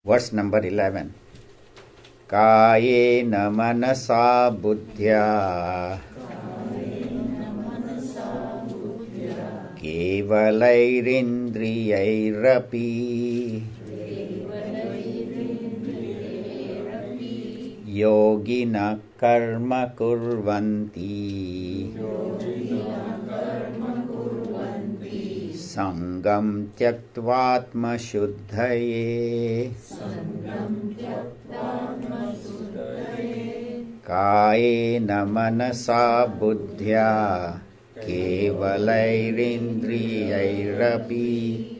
Verse number 11. Kayena manasa buddhya Kevalairindriyairapi Yogina karma kurvanti Sangam tyaktvatma shuddhaye Kayena manasa buddhya Kevalairindriyairapi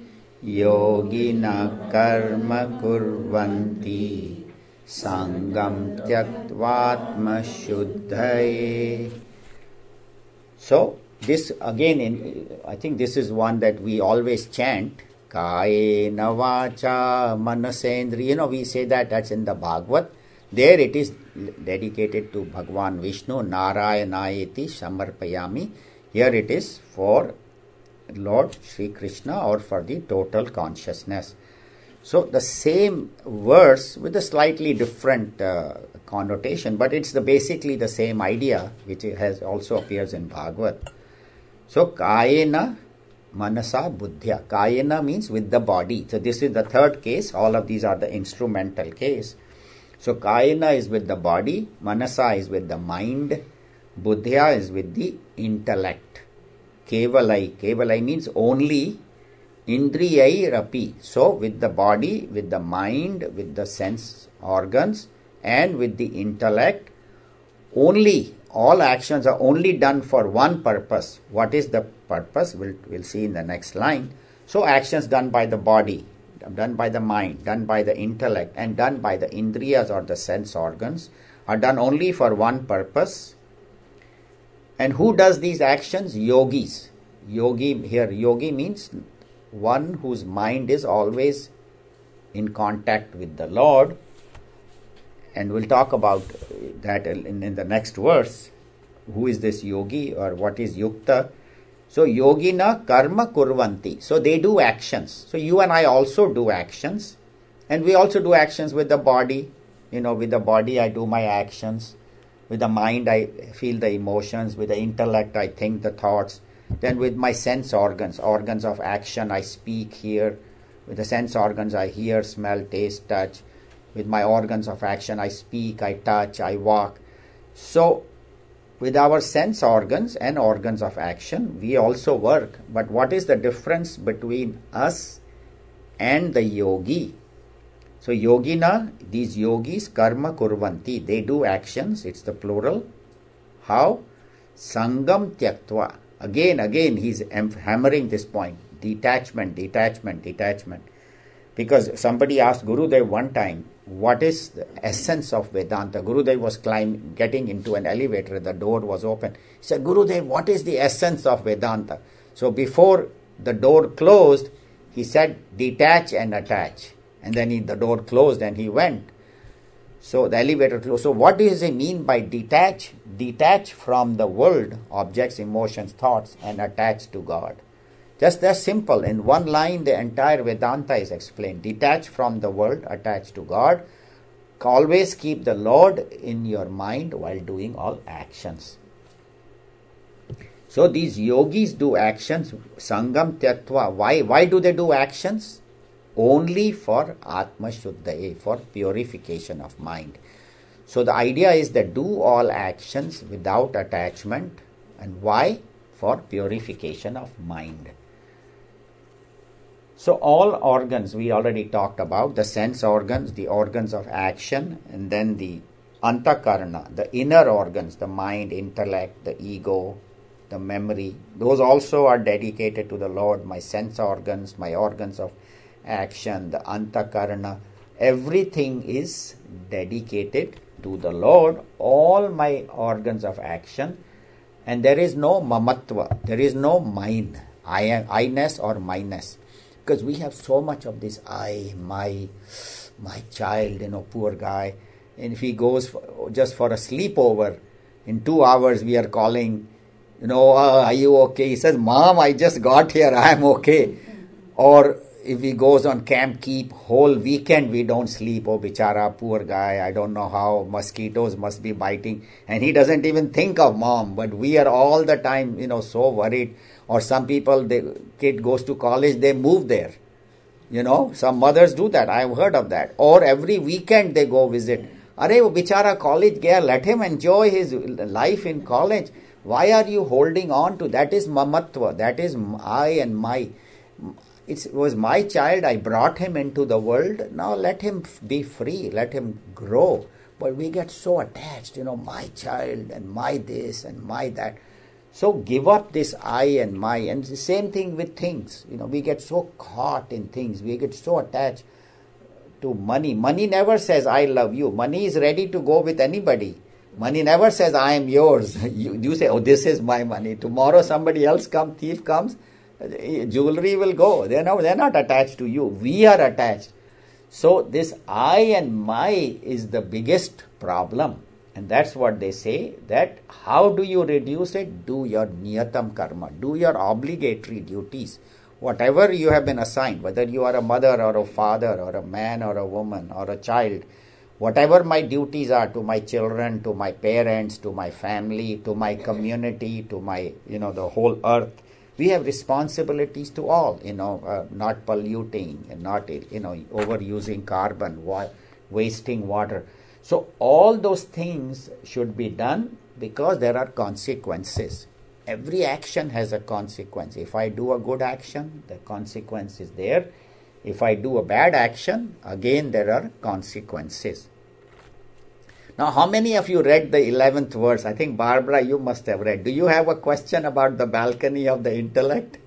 Yogina karma kurvanti Sangam tyaktvatma shuddhaye. So this again, I think this is one that we always chant. Kayena vacha manasendriya. We say that's in the Bhagavad. There it is dedicated to Bhagwan Vishnu, Narayanayeti Samarpayami. Here it is for Lord Sri Krishna or for the total consciousness. So the same verse with a slightly different connotation, but it's basically the same idea which has also appears in Bhagavad. So Kayena Manasa Buddhya. Kayena means with the body. So this is the third case. All of these are the instrumental case. So Kayena is with the body, Manasa is with the mind, Buddhya is with the intellect. Kevalai means only, Indriyai Rapi. So with the body, with the mind, with the sense organs and with the intellect, only, all actions are only done for one purpose. What is the purpose? We'll see in the next line. So actions done by the body, done by the mind, done by the intellect and done by the indriyas or the sense organs are done only for one purpose. And who does these actions? Yogis. Yogi means one whose mind is always in contact with the Lord. And we'll talk about that in the next verse. Who is this yogi or what is yukta? So yogina karma kurvanti. So they do actions. So you and I also do actions. And we also do actions with the body. With the body I do my actions. With the mind I feel the emotions. With the intellect I think the thoughts. Then with my sense organs of action I speak, hear. With the sense organs I hear, smell, taste, touch. With my organs of action I speak, I touch, I walk. So with our sense organs and organs of action, we also work. But what is the difference between us and the yogi? So yogina, these yogis, karma kurvanti, they do actions, it's the plural. How? Sangam tyaktva. Again, he's hammering this point. Detachment. Because somebody asked Gurudev one time, what is the essence of Vedanta? Gurudev was getting into an elevator, the door was open. He said, Gurudev, what is the essence of Vedanta? So before the door closed, he said, detach and attach. And then the door closed and he went. So the elevator closed. So what does he mean by detach? Detach from the world, objects, emotions, thoughts, and attach to God. Just that simple. In one line, the entire Vedanta is explained. Detach from the world, attach to God. Always keep the Lord in your mind while doing all actions. So these yogis do actions. Sangam Tyattva. Why do they do actions? Only for Atma Shuddhaye, for purification of mind. So the idea is that do all actions without attachment. And why? For purification of mind. So all organs we already talked about, the sense organs, the organs of action, and then the antakarana, the inner organs, the mind, intellect, the ego, the memory. Those also are dedicated to the Lord. My sense organs, my organs of action, the antakarana, everything is dedicated to the Lord. All my organs of action. And there is no mamatva, there is no mine, I-ness or minus. Because we have so much of this my child, poor guy. And if he goes just for a sleepover, in 2 hours we are calling, are you okay? He says, Mom, I just got here, I am okay. Or if he goes on Camp Keep, whole weekend we don't sleep. Oh, bichara, poor guy. I don't know how mosquitoes must be biting. And he doesn't even think of mom. But we are all the time, so worried. Or some people, the kid goes to college, they move there. Some mothers do that. I've heard of that. Or every weekend they go visit. Arey, wo bichara college gaya, let him enjoy his life in college. Why are you holding on to that? Is mamatva. That is I and my. It was my child. I brought him into the world. Now let him be free. Let him grow. But we get so attached. My child and my this and my that. So give up this I and my. And the same thing with things. We get so caught in things. We get so attached to money. Money never says, I love you. Money is ready to go with anybody. Money never says, I am yours. You say, oh, this is my money. Tomorrow somebody else comes, thief comes, jewelry will go. They're not attached to you. We are attached. So this I and my is the biggest problem. And that's what they say, that how do you reduce it? Do your niyatam karma. Do your obligatory duties. Whatever you have been assigned, whether you are a mother or a father or a man or a woman or a child, whatever my duties are to my children, to my parents, to my family, to my community, to my, the whole earth, we have responsibilities to all, not polluting and not, overusing carbon, wasting water. So all those things should be done because there are consequences. Every action has a consequence. If I do a good action, the consequence is there. If I do a bad action, again there are consequences. Now, how many of you read the 11th verse? I think, Barbara, you must have read. Do you have a question about the balcony of the intellect?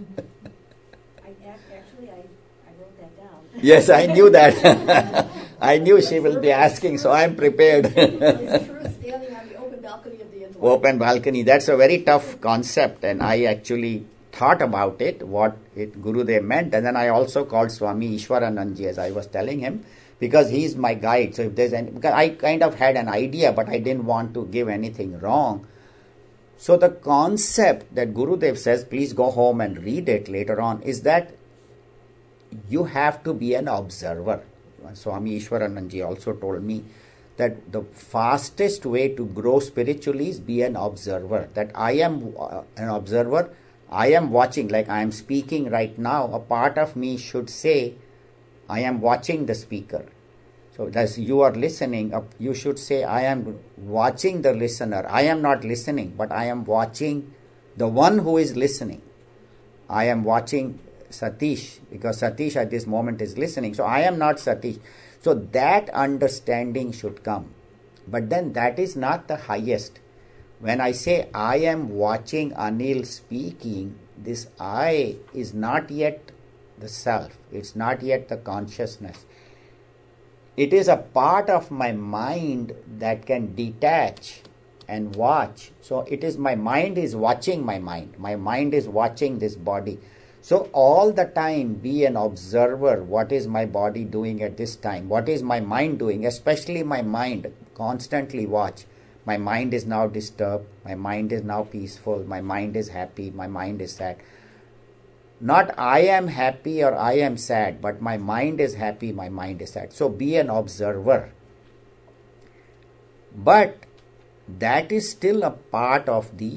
Actually, I wrote that down. Yes, I knew that. I knew she will be asking, so I'm prepared. Is truth standing on the open balcony of the intellect? Open balcony, that's a very tough concept, and I actually thought about it, what Gurudev meant, and then I also called Swami Ishwaranandji, as I was telling him, because he's my guide. So if there's because I kind of had an idea, but I didn't want to give anything wrong. So the concept that Gurudev says, please go home and read it later on, is that you have to be an observer. Swami Ishwaranandji also told me that the fastest way to grow spiritually is be an observer. That I am an observer, I am watching, like I am speaking right now. A part of me should say, I am watching the speaker. So as you are listening, you should say, I am watching the listener. I am not listening, but I am watching the one who is listening. I am watching Satish, because Satish at this moment is listening. So I am not Satish. So that understanding should come. But then that is not the highest. When I say I am watching Anil speaking, this I is not yet the self. It's not yet the consciousness. It is a part of my mind that can detach and watch. So it is my mind is watching my mind. My mind is watching this body. So all the time be an observer. What is my body doing at this time? What is my mind doing? Especially my mind. Constantly watch. My mind is now disturbed. My mind is now peaceful. My mind is happy. My mind is sad. Not I am happy or I am sad, but my mind is happy, my mind is sad. So be an observer. But that is still a part of the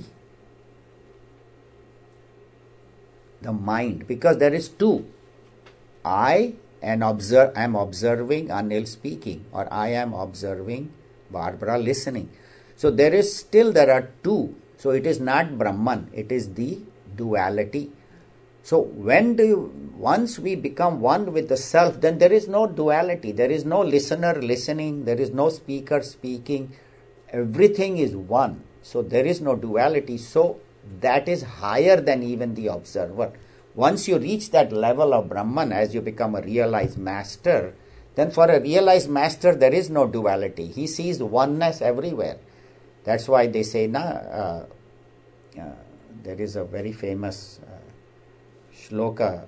mind, because there is two. I am observing Anil speaking, or I am observing Barbara listening. So there are two. So it is not Brahman, it is the duality. So once we become one with the self, then there is no duality. There is no listener listening. There is no speaker speaking. Everything is one. So there is no duality. So that is higher than even the observer. Once you reach that level of Brahman, as you become a realized master, then for a realized master, there is no duality. He sees oneness everywhere. That's why they say, there is a very famous shloka,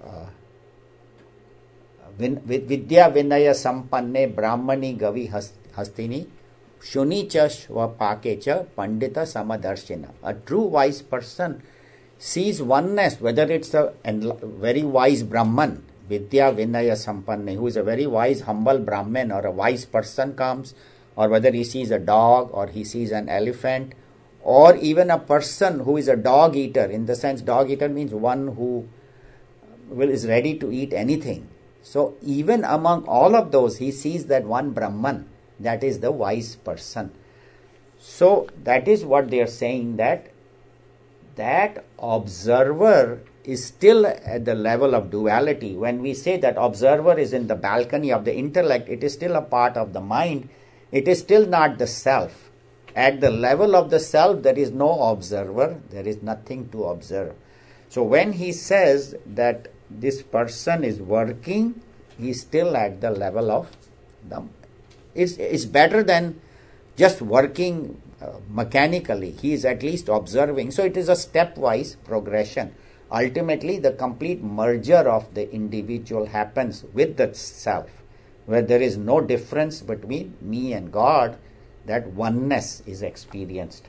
Vidya Vinaya Sampanne Brahmani Gavi Hastini Shuni cha Svapake cha Pandita Samadarshina. A true wise person sees oneness, whether it's a very wise Brahman. Vidya Vinaya Sampanne, who is a very wise, humble Brahmin or a wise person comes, or whether he sees a dog or he sees an elephant, or even a person who is a dog eater. In the sense, dog eater means one who is ready to eat anything. So even among all of those, he sees that one Brahman, that is the wise person. So that is what they are saying, that observer is still at the level of duality. When we say that observer is in the balcony of the intellect, it is still a part of the mind. It is still not the self. At the level of the self, there is no observer. There is nothing to observe. So when he says that this person is working, he is still at the level of the... It's better than just working mechanically. He is at least observing. So it is a stepwise progression. Ultimately, the complete merger of the individual happens with the self, where there is no difference between me and God. That oneness is experienced.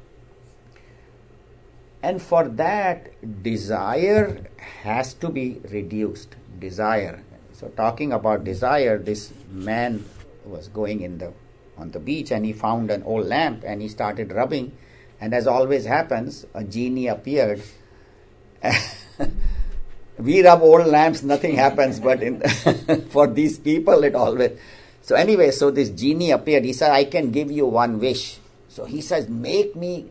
And for that, desire has to be reduced. Desire. So talking about desire, this man was going on the beach and he found an old lamp and he started rubbing, and as always happens, a genie appeared. We rub old lamps, nothing happens, but for these people it always... So anyway, so this genie appeared. He said, I can give you one wish. So he says, make me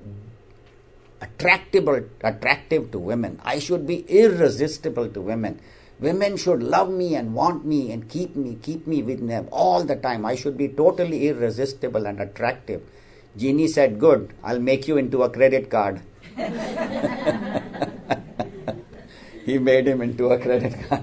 attractive to women. I should be irresistible to women. Women should love me and want me and keep me with them all the time. I should be totally irresistible and attractive. Genie said, good, I'll make you into a credit card. He made him into a credit card.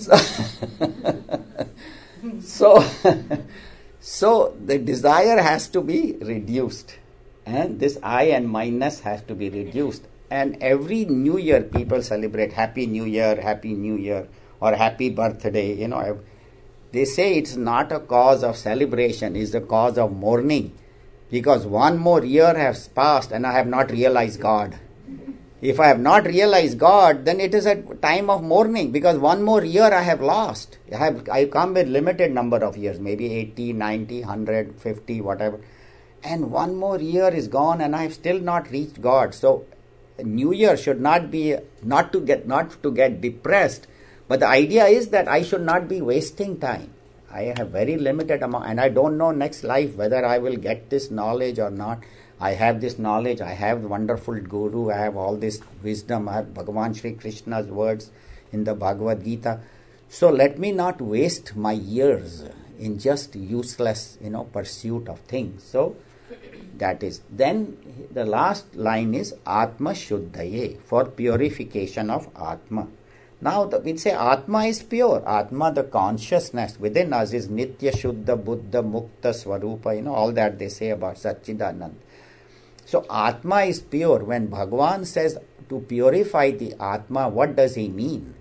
So the desire has to be reduced, and this I and mineness has to be reduced. And every New Year, people celebrate Happy New Year, or Happy Birthday. They say it's not a cause of celebration; it's a cause of mourning, because one more year has passed and I have not realized God. If I have not realized God, then it is a time of mourning, because one more year I have lost. I come with limited number of years, maybe 80, 90, 100, 50, whatever. And one more year is gone and I have still not reached God. So New Year should not be, not to get depressed, but the idea is that I should not be wasting time. I have very limited amount, and I don't know next life whether I will get this knowledge or not. I have this knowledge, I have wonderful guru, I have all this wisdom, I have Bhagavan Shri Krishna's words in the Bhagavad Gita. So let me not waste my years in just useless, pursuit of things. So that is. Then the last line is Atma Shuddhaye, for purification of Atma. Now we say Atma is pure. Atma, the consciousness within us, is Nitya Shuddha Buddha Mukta Swarupa, all that they say about Satchidanand. So Atma is pure. When Bhagavan says to purify the Atma, what does he mean?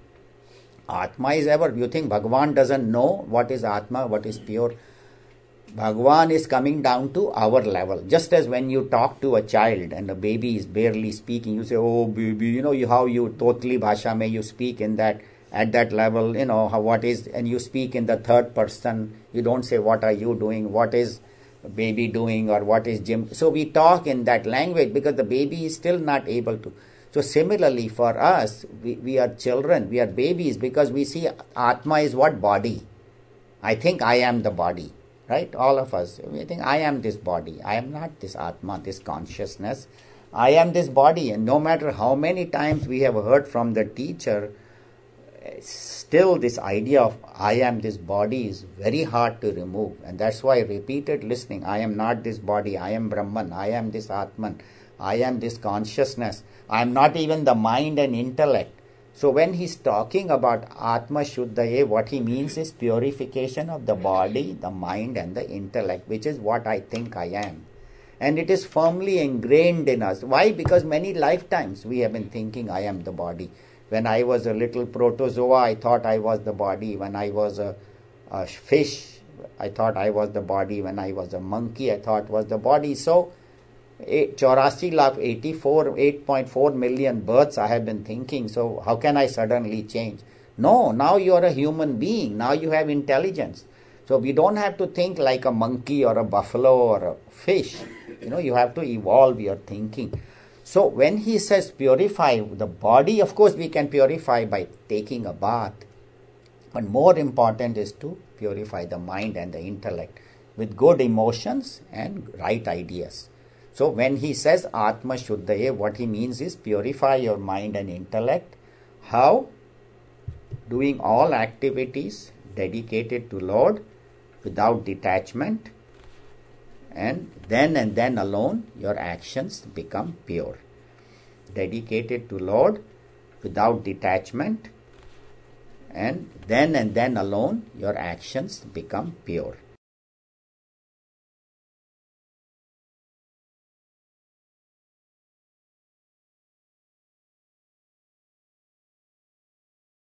Atma is ever... You think Bhagavan doesn't know what is Atma, what is pure? Bhagavan is coming down to our level. Just as when you talk to a child and the baby is barely speaking, you say, oh baby, how you totally bhasha mein you speak in that, at that level, what is, and you speak in the third person. You don't say, what are you doing? What is baby doing, or what is Jim? So we talk in that language because the baby is still not able to. So similarly for us, we are children, we are babies, because we see Atma is what? Body. I think I am the body, right? All of us, we think I am this body. I am not this Atma, this consciousness. I am this body, and no matter how many times we have heard from the teacher, still this idea of I am this body is very hard to remove. And that's why repeated listening, I am not this body, I am Brahman, I am this Atman, I am this consciousness, I am not even the mind and intellect. So when he's talking about Atma Shuddhaye, what he means is purification of the body, the mind and the intellect, which is what I think I am. And it is firmly ingrained in us. Why? Because many lifetimes we have been thinking I am the body. When I was a little protozoa, I thought I was the body. When I was a fish, I thought I was the body. When I was a monkey, I thought was the body. So 8.4 million births I have been thinking. So how can I suddenly change? No, now you are a human being. Now you have intelligence. So we don't have to think like a monkey or a buffalo or a fish. You have to evolve your thinking. So when he says purify the body, of course we can purify by taking a bath. But more important is to purify the mind and the intellect with good emotions and right ideas. So when he says Atma Shuddhaye, what he means is purify your mind and intellect. How? Doing all activities dedicated to Lord without detachment, and then alone your actions become pure. Dedicated to Lord without detachment, and then alone your actions become pure.